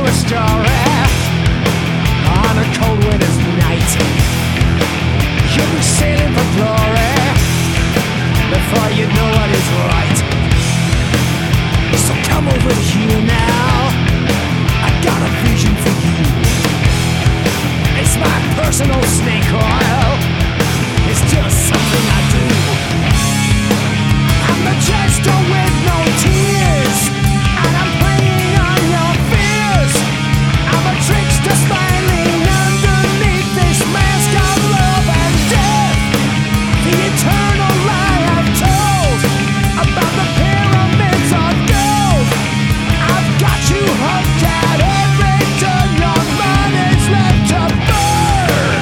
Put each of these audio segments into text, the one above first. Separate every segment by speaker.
Speaker 1: you a story on a cold winter's night. You'll be sailing for glory before you know what is right. So come over here now, I got a vision for you. It's my personal snake oil, it's just something I do. I'm the jester with no tears, and I'm playing on your fears. I'm a trickster smiling underneath this mask of love and death. The eternal lie I've told about the pyramids of gold. I've got you hooked at every turn. Your mind is left to burn.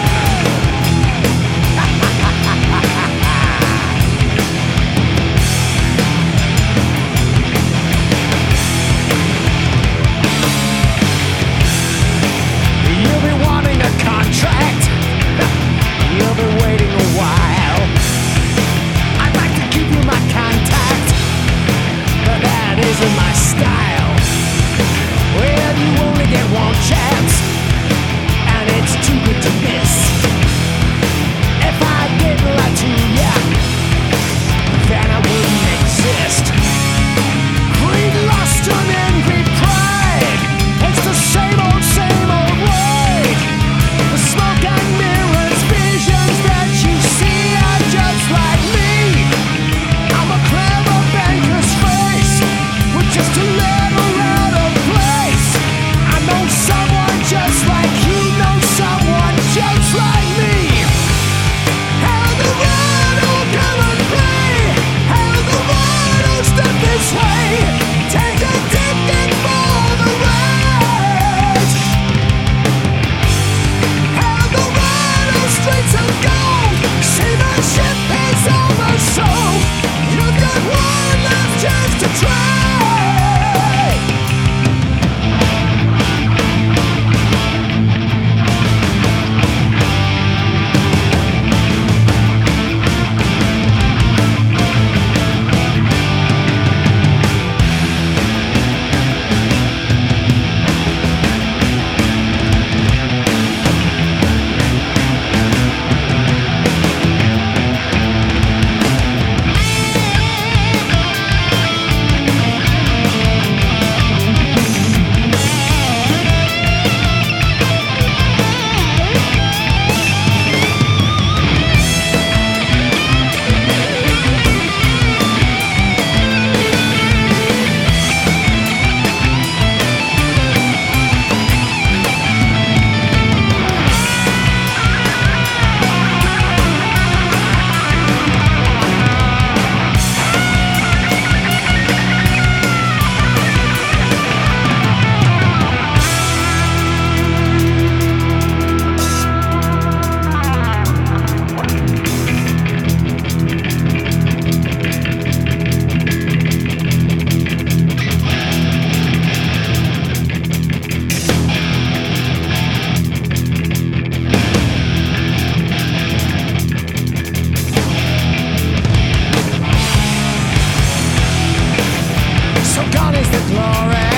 Speaker 1: You'll be wanting a contract. You'll be waiting a while. I'd like to give you my contact, but that isn't my style. Well, you only get one chance, and it's too good to miss. If I didn't lie to ya, then I wouldn't exist. Greed, lust, and envy, pride, it's the same old way. The smoke and mirrors, visions that you see are just like me. I'm a clever banker's face with just a little out of place. I know someone just like you know someone just like me. Hell, the one who'll come and play. Hell, the one who'll step this way. Take a ticket for the ride. Hell, the one who's streets of gold. See the ship is over, so you've got one last chance to try. So gone is the glory.